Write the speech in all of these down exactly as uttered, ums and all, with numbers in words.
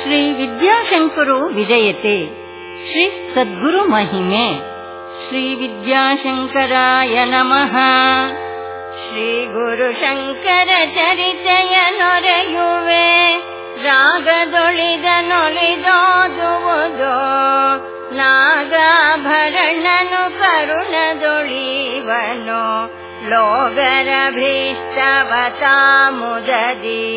ಶ್ರೀ ವಿದ್ಯಾಶಂಕರೋ ವಿಜಯತೆ. ಶ್ರೀ ಸದ್ಗುರು ಮಹಿಮೆ. ಶ್ರೀ ವಿದ್ಯಾಶಂಕರಾಯ ನಮಃ. ಶ್ರೀ ಗುರು ಶಂಕರ ಚರಿತೆಯ ನೊರೆಯುವೆ, ರಾಗದೊಳಿದ ನೊಲಿದೋದುವುದೋ, ನಾಗಾಭರಣನು ಕರುಣದೊಳಿವನೋ, ಲೋಗರ ಭೀಷ್ಟವತಾ ಮುದದಿ.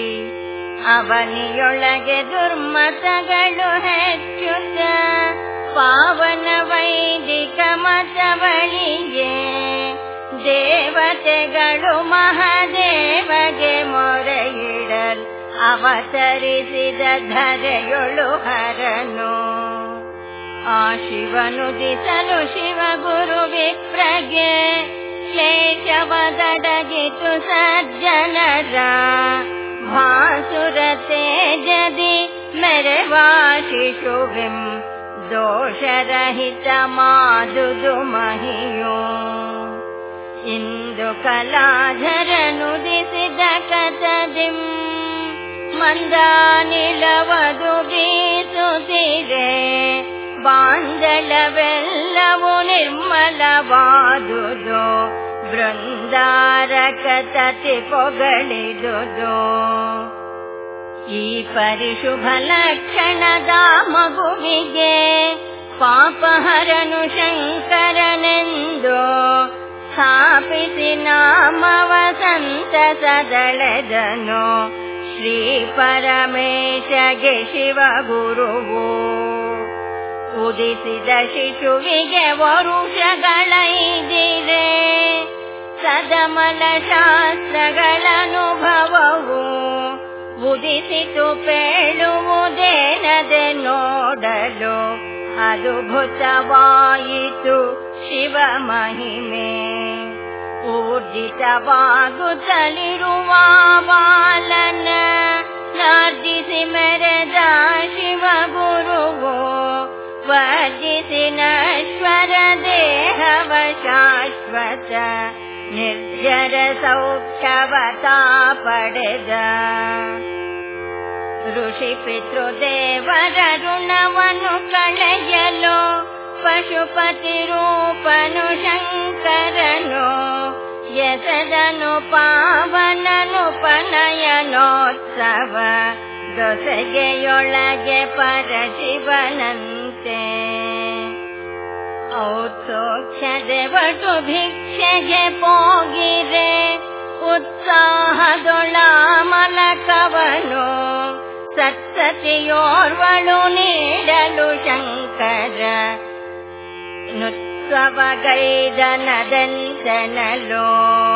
ಅವನಿಯೊಳಗೆ ದುರ್ಮತಗಳು ಹೆಚ್ಚುತ್ತ, ಪಾವನ ವೈದಿಕ ಮತವಳಿಗೆ, ದೇವತೆಗಳು ಮಹಾದೇವಗೆ ಮೊರೆಯಿಡಲ್, ಅವತರಿಸಿದ ಧರೆಯೊಳು ಹರನು. ಆ ಶಿವನುದಿಸಲು ಶಿವ ಗುರು ವಿಪ್ರಗೆ, ಕ್ಲೇಶವದಡಗಿತು ಸಜ್ಜನರ. ಭಾಸುರ ತೇಜದಿ ಮೆರೆವಾ ಶಿಶುವಿಂ, ದೋಷರಹಿತ ಮಾದುದು ಮಹಿಯೋ. ಇಂದು ಕಲಾಧರನುದಿಸಿದ ಕಥದಿಂ, ಮಂದಾನಿಲವದು ಬೀಸುತ್ತಿದೆ. ಬಾಂಧಳವೆಲ್ಲವೂ ನಿರ್ಮಲವಾದುದು, ಬೃಂದಾರಕ ತತಿ ಪೊಗಳಿದುದು. ಈ ಪರಿಶುಭ ಲಕ್ಷಣದ ಮಗುವಿಗೆ, ಪಾಪಹರನು ಶಂಕರನೆಂದು ಸ್ಥಾಪಿಸಿ ನಾಮವ ಸಂತಸದಳೆದನು. ಶ್ರೀ ಪರಮೇಶಗೆ ಶಿವ ಗುರುವು, ಉದಿಸಿದ ಶಿಶುವಿಗೆ ವರುಷಗಳೈದಿರೆ. ಸದಮಲ ಶಾಸ್ತ್ರಗಳನುಭವವು, ಉದಿಸಿತು ಪೇಳುವುದೇನದೆ ನೋಡಲು. ಅದ್ಭುತವಾಯಿತು ಶಿವ ಮಹಿಮೆ. ಊರ್ಜಿತವಾಗುತ್ತಲಿರುವ ಬಾಲನ ನಾರ್ಜಿಸಿ ಮೆರೆದ ಶಿವ ಗುರುವು, ವರ್ಜಿಸಿ ನಶ್ವರ ದೇಹವ ಶಾಶ್ವತ ನಿರ್ಜರ ಸೌಖ್ಯವತಾ ಪಡೆದ. ಋಷಿ ಪಿತೃದೇವರ ಋಣವನ್ನು ಕಳೆಯಲು, ಪಶುಪತಿ ರೂಪನು ಶಂಕರನು. ಎಸದನು ಪಾವನನು ಪನಯನೋತ್ಸವ, ದೊಸಗೆಯೊಳಗೆ ಪರಶಿವನಂತೆ. ಔತ್ಸೋಖ್ಯದೆವಟು ಭಿಕ್ಷೆಗೆ ಪೋಗಿರೆ, ಉತ್ಸಾಹದೊಳ ಮಲಕವನು. ಸತ್ಸತಿಯೋರ್ವಳು ನೀಡಲು ಶಂಕರ, ನುತ್ಸವಗೈದನದಂತನಲೋ.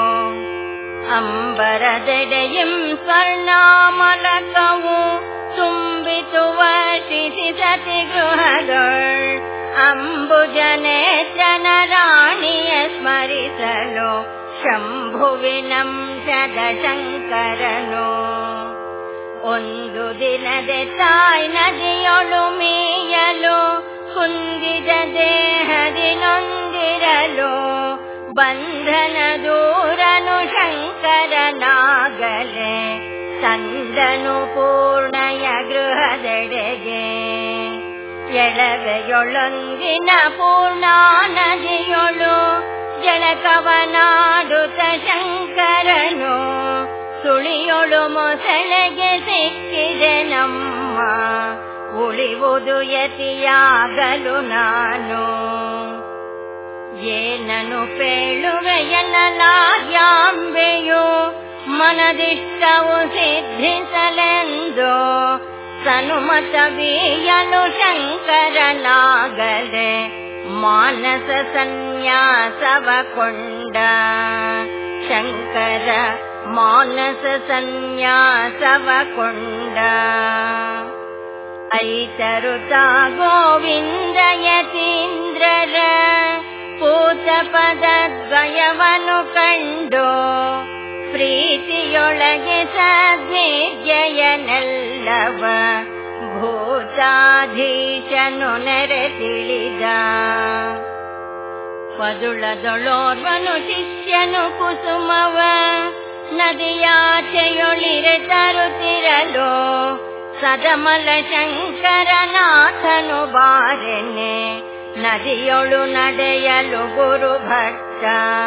ಅಂಬರದೆಡೆಯಿಂ ಸ್ವರ್ಣಾಮಲಕವು, ತುಂಬಿತು ವರ್ಷಿಸಿ ಸತಿ ಗೃಹದೊಳ್. ಅಂಬುಜನೇತ್ರನ ರಾಣಿಯ ಸ್ಮರಿಸಲು, ಶಂಭುವಿನಂಶದ ಶಂಕರನು. ಒಂದು ದಿನದೆ ತಾಯಿ ನದಿಯೊಳು ಮೀಯಲು, ಕುಂದಿದ ದೇಹದಿ ನೊಂದಿರಲು. ಬಂಧನ ದೂರನು ಶಂಕರನಾಗಲೇ, ತಂದನು ಪೂರ್ಣಯ ಗೃಹದೆಡೆಗೆ. ಎಳವೆಯೊಳೊಂದಿನ ಪೂರ್ಣಾ ನದಿಯೊಳು, ಜಳಕವನಾಡುತ್ತ ಶಂಕರನು. ಸುಳಿಯೊಳು ಮೊಸಳೆಗೆ ಸಿಕ್ಕಿದೆ ನಮ್ಮ, ಉಳಿವುದು ಯತಿಯಾಗಲು ನಾನು. ಏನನು ಪೇಳುವೆಯನ್ನಲಾಗ್ಯಾಂಬೆಯು, ಮನದಿಷ್ಟವು ಸಿದ್ಧಿಸಲೆಂದು. ಸನುಮತವೀಯನು ಶಂಕರನಾಗಲೇ, ಮಾನಸ ಸನ್ಯಾಸವ ಕೊಂಡ. ಶಂಕರ ಮಾನಸ ಸನ್ಯಾಸವ ಕೊಂಡ. ಐತರುತ ಗೋವಿಂದ ಯತೀಂದ್ರರ, ಪೂತ ಪದದ್ವಯವನು ಕಂಡು. ಪ್ರೀತಿಯೊಳಗೆ ಸದ್ವಿದ್ಯೆಯನೆಲ್ಲವ, ಭೂತಾಧೀಶನು ನೆರೆ ತಿಳಿದ. ಪದುಳದೊಳೋರ್ವನು ಶಿಷ್ಯನು ಕುಸುಮವ, ನದಿಯಾಚೆಯೊಳಿರೆ ತರುತ್ತಿರಲು. ಸದಮಲ ಶಂಕರನಾಥನು ಬಾರೆನೆ ನದಿಯೊಳು ನಡೆಯಲು ಗುರು ಭಕ್ತ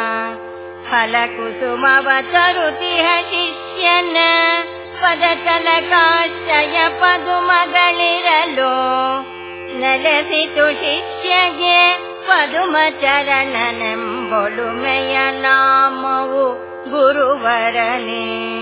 ಫಲಕುಸುಮವ ತರುತಿಹ ಶಿಷ್ಯನ ಪದತಲಕಾಶ್ರಯ ಪದುಮಗಳಿರಲು ನೆಲೆಸಿತು ಶಿಷ್ಯಗೆ ಪದುಮ ಚರಣನೆಂಬೊಳುಮೆಯ ನಾಮವು ಗುರುವರನೇ.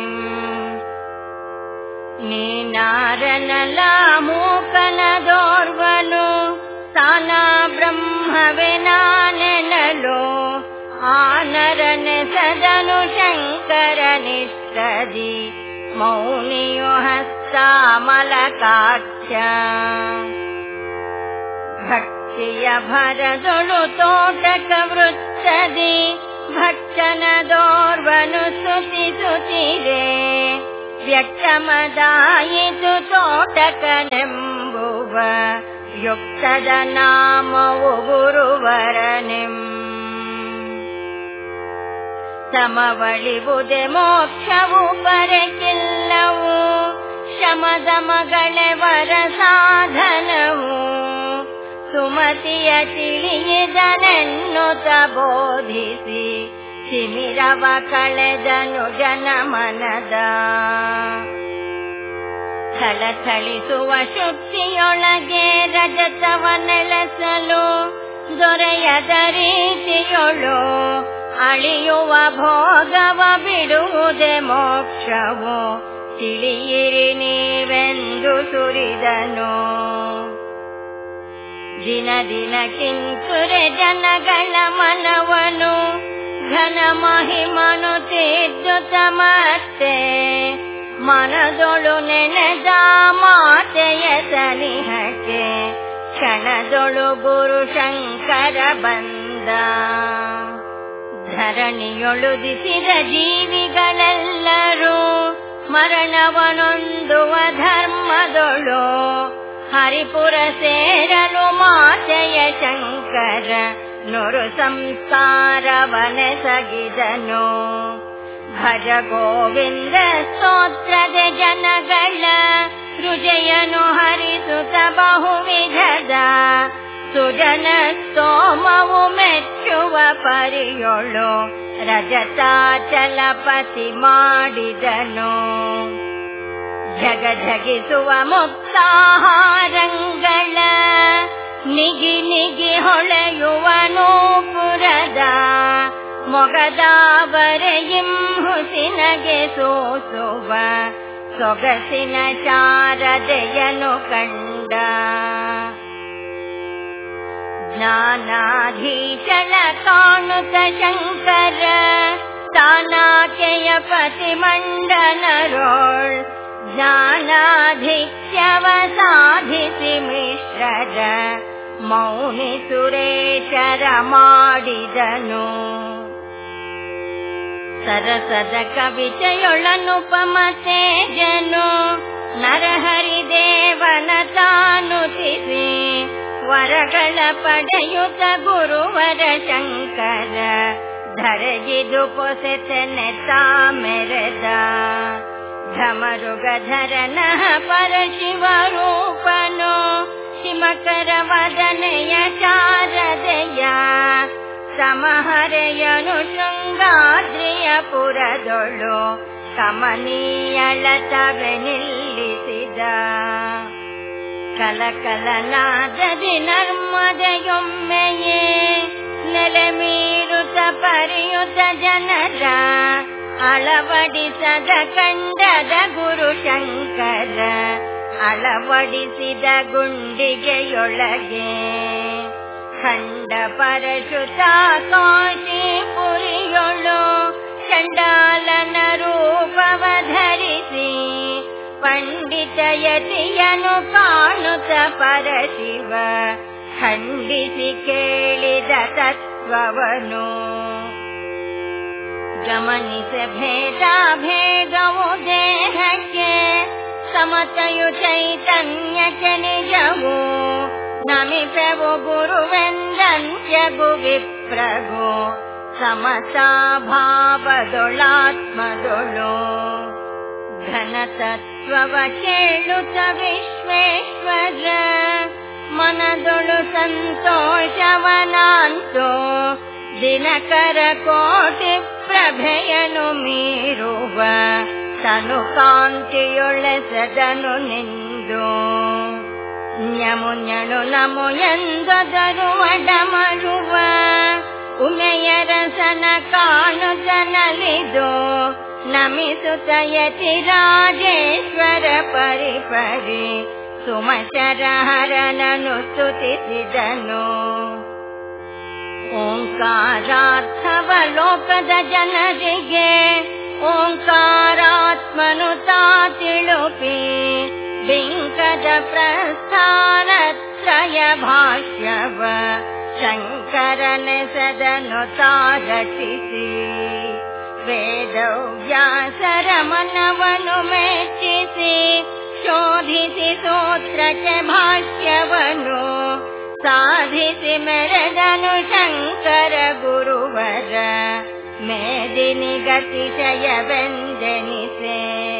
ನೀನಾರನಲ ಮೂಕನದೋರ್ವನು ತಾನ ಬ್ರಹ್ಮವೇ ನಾನೆನಲು ಆನರನೆ ಸದನು ಶಂಕರನಿಷ್ಟದಿ ಮೌನಿಯು ಹಸ್ತಾಮಲಕಾಕ್ಷ ಭಕ್ತಿಯ ಭರದೊಳು ತೋಟಕ ವೃತ್ತದಿ ಭಕ್ತನದೋರ್ವನು ಸ್ತುತಿಸುತ್ತಿರೆ ವ್ಯಕ್ತಮದಾಯಿತು ತೋಟಕನೆಂಬುವ ಯುಕ್ತದ ನಾಮವು ಗುರುವರನೆಂ. ಸಮವಳಿವುದೆ ಮೋಕ್ಷವು ಬರಕಿಲ್ಲವು ಶಮದಮಗಳೇ ವರ ಸಾಧನವು ಸುಮತಿಯ ತಿಳಿಯಿದನೆನ್ನುತ ಬೋಧಿಸಿ ತಿಮಿರವ ಕಳೆದನು ಜನಮನದ ಥಳಥಳಿಸುವ ಶುದ್ಧಿಯೊಳಗೆ ರಜತವ ನೆಲೆಸಲು ದೊರೆಯದ ರೀತಿಯೊಳು ಅಳಿಯುವ ಭೋಗವ ಬಿಡುವುದೇ ಮೋಕ್ಷವು ತಿಳಿಯಿರಿ ನೀವೆಂದು ಸುರಿದನು. ದಿನ ದಿನ ಕಿಂಕುರೆ ಜನಗಳ ಮನವನು ಘನ ಮಹಿಮನು ತೀರ್ಜುತ ಮತ್ತೆ ಮನದೊಳು ನೆನೆದ ಮಾತೆಯ ಸನಿಹಕ್ಕೆ ಕ್ಷಣದೊಳು ಗುರು ಶಂಕರ ಬಂದ. ಧರಣಿಯೊಳುದಿಸಿದ ಜೀವಿಗಳೆಲ್ಲರೂ ಮರಣವನೊಂದುವ ಧರ್ಮದೊಳು ಹರಿಪುರ ಸೇರಲು ಮಾತೆಯ ಶಂಕರ ನೊರು ಸಂಸ್ಕಾರವನೆಸಗಿದನು. ಭಜ ಗೋವಿಂದ ಸ್ತೋತ್ರದ ಜನಗಳ ಹೃದಯನು ಹರಿಸುತ್ತ ಬಹುವಿಧದ ಸುಜನ ಸ್ತೋಮವು ಮೆಚ್ಚುವ ಪರಿಯೊಳು ರಜತಾಚಲಪತಿ ಮಾಡಿದನು. ಜಗ ಜಗಿಸುವ ಮುಕ್ತಾಹಾರಂಗಳ ನಿಗಿ ನಿಗಿ ಹೊಳೆಯುವ ನೂಪುರದ ಮೊಗದಾವರೆಯಿಂ ಹುಸಿನಗೆ ಸೋಸುವ ಸೊಗಸಿನ ಶಾರದೆಯನು ಕಂಡ. ಜ್ಞಾನಾಧೀಶಳ ಕಾಣುತ್ತ ಶಂಕರ ತಾನಾಕೆಯ ಪತಿಮಂಡನರೋಳ್ ಜ್ಞಾನಾಧಿಕ್ಯವ ಸಾಧಿಸಿ ಮಿಶ್ರರ ಮೌನಿ ಸುರೇಶರ ಮಾಡಿದನು. ಸರಸದ ಕವಿತೆಯೊಳನುಪಮ ತೇಜನು ನರಹರಿದೇವನ ತಾನುತಿಸಿ ವರಗಳ ಪಡೆಯುತ್ತ ಗುರುವರ ಶಂಕರ ಧರೆಗಿದು ಪೊಸೆತನೆ ತಾಮೆರೆದ. ಢಮರುಗಧರನ ಪರಶಿವ ರೂಪನು ಶಿಮಕರ ವದನೆಯ ಶಾರದೆಯ ಸಮಹರೆಯನು ಶೃಂಗಾದ್ರಿಯ ಪುರದೊಳು ಕಮನೀಯಳತವೆ ನಿಲ್ಲಿಸಿದ. ಕಲಕಲನಾದದಿ ನರ್ಮದೆಯೊಮ್ಮೆಯೇ ನೆಲೆ ಮೀರುತ್ತ ಪರಿಯುತ ಜನರ ಅಳವಡಿಸದ ಕಂಡದ ಗುರು ಶಂಕರ ಅಳವಡಿಸಿದ ಗುಂಡಿಗೆಯೊಳಗೆ ಖಂಡ ಪರಶುತ ಕಾಶಿಪುರಿಯೊಳು ಚಂಡಾಲನ ರೂಪವ ಧರಿಸಿ ಪಂಡಿತ ಯತಿಯನು ಕಾಣುತ್ತ ಪರಶಿವ ಖಂಡಿಸಿ ಕೇಳಿದ ತತ್ವವನು. ಗಮನಿಸ ಭೇದ ಭೇದವು ದೇಹಕ್ಕೆ ಸಮತೆಯು ಚೈತನ್ಯಕ್ಕೆ ನಿಜವು ನಮಿಪೆವು ಗುರುವೆಂದಂತ್ಯಗು ವಿಪ್ರಗು ಸಮತಾ ಭಾವದೊಳಾತ್ಮದೊಳು ಘನ ತತ್ವ ಮಹತ್ವವ ಕೇಳುತ್ತ ವಿಶ್ವೇಶ್ವರ ಮನದೊಳು ಸಂತೋಷವನಾಂತೋ ದಿನಕರ ಕೋಟಿ ಪ್ರಭೆಯನು ಮೀರುವ ತನು ಕಾಂತಿಯೊಳೆಸದನು ನಿಂದು ನ್ಯಮುನ್ಯನು ನಮು ಎಂದದರು ಅಡಮರುವ ಉಮೆಯರಸನ ಕಾಣುತ್ತ ನಲಿದು ನಮಿಸುತ್ತ ಯತಿ ರಾಜೇಶ್ವರ ಪರಿಪರಿ ಸುಮಚರ ಹರನನು ಸ್ತುತಿಸಿದನು. ಓಂಕಾರಾರ್ಥವ ಲೋಕದ ಜನರಿಗೆ ಓಂಕಾರಾತ್ಮನು ತಾ ತಿಳುಪಿ ಬಿಂಕದ ಪ್ರಸ್ಥಾನತ್ರಯ ಭಾಷ್ಯವ ಶಂಕರನೆಸದನು ತಾ ರಚಿಸಿ ವೇದವ್ಯಾಸರ ಮನವನು ಮೆಚ್ಚಿಸಿ ಶೋಧಿಸಿ ಸೂತ್ರಕ್ಕೆ ಭಾಷ್ಯವನು ಸಾಧಿಸಿ ಮೆರೆದನು ಶಂಕರ ಗುರುವರ ಮೇದಿನಿ ಗತಿಶಯವೆಂದೆನಿಸೆ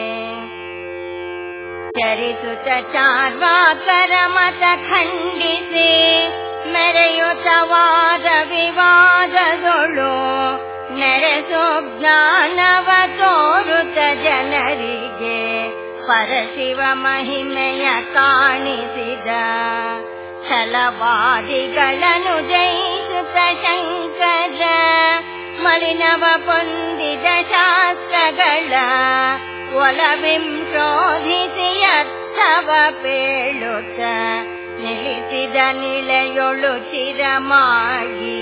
ಚರಿಸುತ್ತ ಚಾರ್ವಾಕರ ಮತ ಖಂಡಿಸಿ ಮೆರೆಯುತ್ತ ವಾದ ವಿವಾದದೊಳು ನೆರೆಸೋ ಜ್ಞಾನವ ತೋರುತ್ತ ಜನರಿಗೆ ಪರಶಿವ ಮಹಿಮೆಯ ಕಾಣಿಸಿದ ಛಲವಾದಿಗಳನ್ನು ಜಯಿಸುತ್ತ ಶಂಕರ ಮಲಿನವ ಪೊಂದಿದ ಶಾಸ್ತ್ರಗಳ ಒಲವಿಂಶೋಧಿಸಿ ಅರ್ಥವ ಪೇಳುತ್ತ ನಿಲ್ಲಿಸಿದ ನಿಲೆಯೊಳು ಚಿರಮಾಗಿ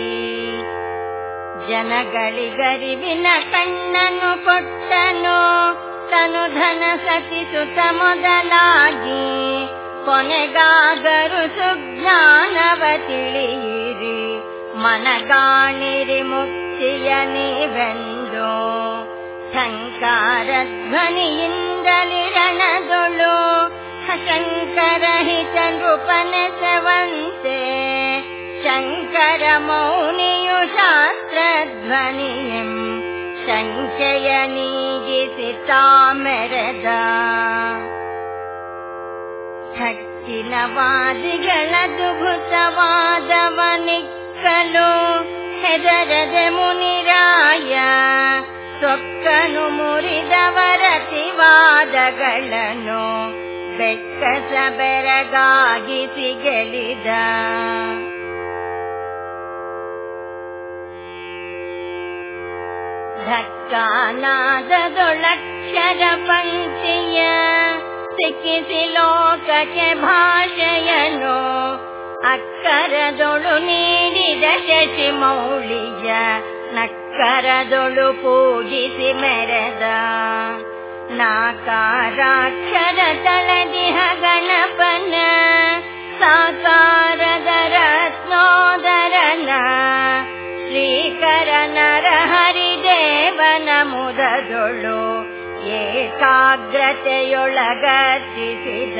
ಜನಗಳಿಗರಿವಿನ ಕಣ್ಣನ್ನು ಕೊಟ್ಟನು ತನು ಧನ ಸತಿಸುತ್ತ ಮೊದಲಾಗಿ ಕೊನೆಗಾಗರು ಸುಜ್ಞಾನವ ತಿಳಿಯಿರಿ ಮನಗಾಣಿರಿ ಮುಕ್ತಿಯ ನೀವೆಂದು ಶಂಕರ ಧ್ವನಿಯಿಂದಲಿ ರಣದೊಳು ಶಂಕರ ಹಿತ ನೃಪನೆಸವಂತೆ ಶಂಕರ ಮೌನಿಯು ಶಾಸ್ತ್ರಧ್ವನಿಯಂ ಸಂಚಯ ನೀಗಿಸಿ ತಾಮೆರೆದ ಹಕ್ಕಿನ ವಾದಿಗಳದು ಭುತವಾದವನಿಕ್ಕಲು ಹೆದರದೆ ಮುನಿರಾಯ ಸೊಕ್ಕನು ಮುರಿದವರತಿವಾದಗಳನ್ನು ಬೆಕ್ಕಸ ಬೆರಗಾಗಿಸಿ ಗೆಲಿದ ಧಕ್ಕಾನಾದದೊಳಕ್ಷರ ಪಂಕ್ತಿಯ ಸಿಕ್ಕಿಸಿ ಲೋಕಕ್ಕೆ ಭಾಷೆಯನು ಅಕ್ಕರದೊಳು ನೀಡಿದ ಶಶಿ ಮೌಳಿಯ ನಕ್ಕರದೊಳು ಪೂಜಿಸಿ ಮೆರೆದ ನಾಕಾರಾಕ್ಷರ ತಳದಿಹ ಗಣಪನ ಸಾಕಾರದ ರತ್ನೋದರನ ಶ್ರೀಕರ ನರ ಹರಿದೇವನ ಮುದದೊಳು ಏಕಾಗ್ರತೆಯೊಳಗರ್ಚಿಸಿದ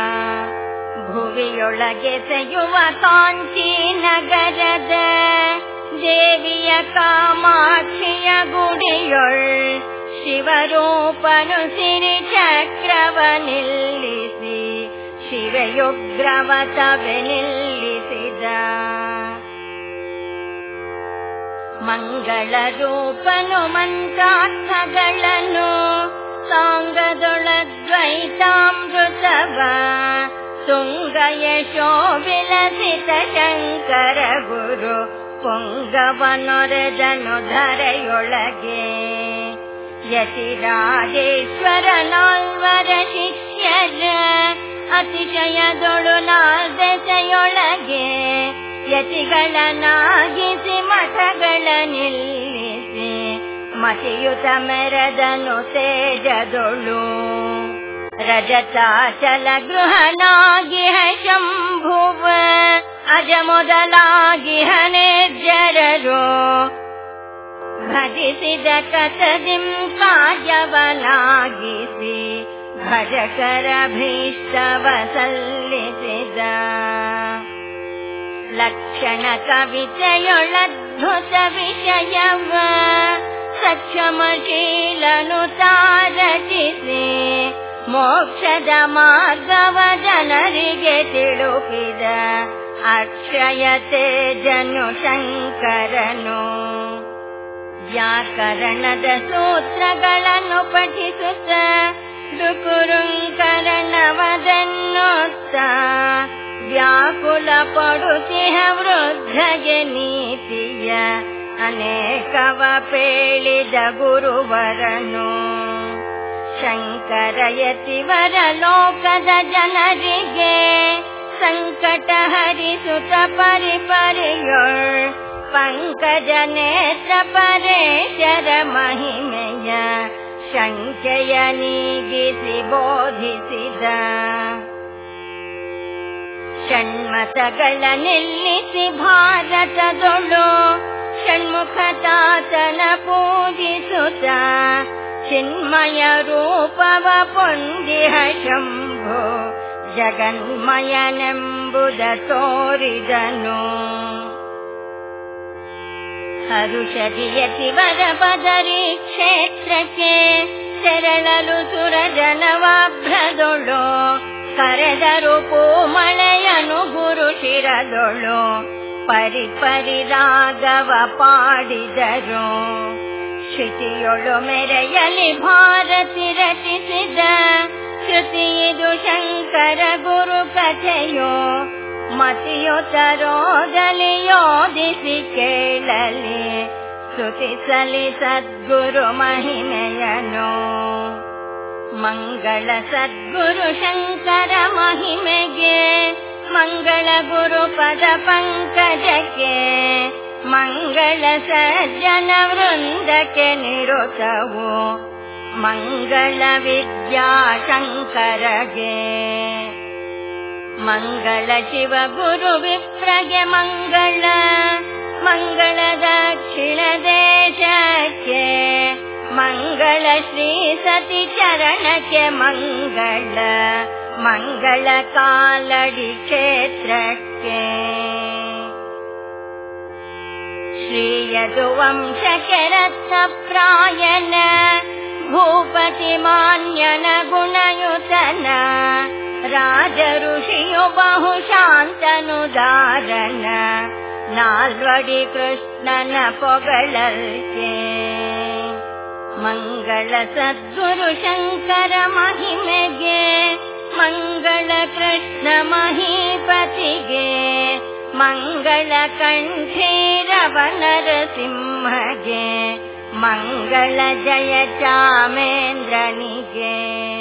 ಭುವಿಯೊಳಗೆ ಸೆಯುವ ಕಾಂಚಿ ನಗರದ ದೇವಿಯ ಕಾಮಾಕ್ಷಿಯ ಗುಡಿಯೊಳ್ ಶಿವರೂಪನು ಸಿರಿ ಚಕ್ರವ ನಿಲ್ಲಿಸಿ ಶಿವಯುಗ್ರವತವೆ ನಿಲ್ಲಿಸಿದ ಮಂಗಳ ರೂಪನು ಮಂತ್ರಾರ್ಥಗಳನ್ನು ಸಾಂಗದೊಳದ್ವೈತಾಮೃತವ ತುಂಗ ಯಶೋ ವಿಲಸಿತ ಶಂಕರ ಗುರು ಪೊಂಗವನೊರೆದನು ಧರೆಯೊಳಗೆ ಯತಿರಾಜೇಶ್ವರ ನಾಲ್ವರ ಶಿಷ್ಯರ ಅತಿಶಯದೊಳು ನಾಲ್ದೆಸೆಯೊಳಗೆ ಯತಿಗಳನ್ನಾಗಿಸಿ ಮಠಗಳ ನಿಲ್ಲಿಸಿ ಮತಿಯುತ ಮೆರೆದನು ತೇಜದೊಳು ರಜತಾಚಲ ಗೃಹನಾಗಿಹ ಶಂಭುವ ಅಜ ಮೊದಲಾಗಿಹ ನಿರ್ಜರರು ಭಜಿಸಿದ ಕಥದಿಂ ಕಾಜವನಾಗಿಸಿ ಭಜಕರ ಭೀಷ್ಟವ ಸಲ್ಲಿಸಿದ ಲಕ್ಷಣ ಕವಿತೆಯೊಳದ್ಭುತ ವಿಷಯವ ಸಕ್ಷಮಶೀಲನು ತಾರಟಿಸಿ ಮೋಕ್ಷದ ಮಾರ್ಗವ ಜನರಿಗೆ ತಿಳುಕಿದ ಅಕ್ಷಯತೆ ಜನು ಶಂಕರನು. ವ್ಯಾಕರಣದ ಸೂತ್ರಗಳನ್ನು ಪಠಿಸುತ್ತ ದುಕುರುಂಕರಣವದನ್ನುತ್ತ ವ್ಯಾಕುಲ ಪಡುತಿಹ ವೃದ್ಧಗೆ ನೀತಿಯ ಅನೇಕವ ಪೇಳಿದ ಗುರುವರನು. ಶಂಕರಯತಿವರ ಲೋಕದ ಜನರಿಗೆ ಸಂಕಟ ಹರಿಸುತ್ತ ಪರಿಪರಿಯೊಳ್ ಪಂಕಜ ನೇತ್ರ ಪರೇಶರ ಮಹಿಮೆಯ ಶಂಕೆಯ ನೀಗಿಸಿ ಬೋಧಿಸಿದ. ಷಣ್ಮತಗಳ ನಿಲ್ಲಿಸಿ ಭಾರತದೊಳು ಷಣ್ಮುಖತಾತನ ಪೂಜಿಸುತ್ತ ಚಿನ್ಮಯ ರೂಪವ ಪೊಂದಿಹ ಶಂಭು ಜಗನ್ಮಯನೆಂಬುದ ತೋರಿದನು. ಹರುಷದಿಯತಿವರ ಬದರಿ ಕ್ಷೇತ್ರಕ್ಕೆ ತೆರಳಲು ಸುರಜನವಾಭ್ರದೊಳು ಕರೆದರು ಪೂಮಳೆಯನು ಗುರು ಶಿರದೊಳು ಪರಿಪರಿ ರಾಗವ ಪಾಡಿದರು. ಶ್ರುತಿಯೊಳು ಮೆರೆಯಲಿ ಭಾರತಿ ರಚಿಸಿದ ಶ್ರುತಿಯಿದು ಶಂಕರ ಗುರು ಕಥೆಯೋ ಮತಿಯು ತರೋಗಲಿ ಯೋಧಿಸಿ ಕೇಳಲಿ ಸ್ತುತಿಸಲಿ ಸದ್ಗುರು ಮಹಿಮೆಯನು. ಮಂಗಳ ಸದ್ಗುರು ಶಂಕರ ಮಹಿಮೆಗೆ ಮಂಗಳ ಗುರು ಪದ ಪಂಕಜಕ್ಕೆ ಮಂಗಳ ಸಜ್ಜನ ವೃಂದಕ್ಕೆ ನಿರುತವು ಮಂಗಳ ವಿದ್ಯಾ ಶಂಕರಗೆ. ಮಂಗಳ ಶಿವ ಗುರು ವಿಪ್ರಗೆ ಮಂಗಳ ಮಂಗಳ ದಕ್ಷಿಣ ದೇಶಕ್ಕೆ ಮಂಗಳ ಶ್ರೀ ಸತಿ ಚರಣಕ್ಕೆ ಮಂಗಳ ಮಂಗಳ ಕಾಲಡಿ ಕ್ಷೇತ್ರಕ್ಕೆ. ಶ್ರೀ ಯದುವಂಶಕ್ಕೆ ರತ್ನಪ್ರಾಯನ ಭೂಪತಿ ಮಾನ್ಯನ ಗುಣಯುತನ ರಾಜ ಋಷಿಯು ಬಹು ಶಾಂತನುದಾರನ ನಾಲ್ವಡಿ ಕೃಷ್ಣನ ಪೊಗಳಲ್ಕೆ. ಮಂಗಳ ಸದ್ಗುರು ಶಂಕರ ಮಹಿಮೆಗೆ ಮಂಗಳ ಕೃಷ್ಣ ಮಹೀಪತಿಗೆ ಮಂಗಳ ಕಂಠೀರವನರ ಸಿಂಹಗೆ ಮಂಗಳ ಜಯ ಚಾಮೇಂದ್ರನಿಗೆ.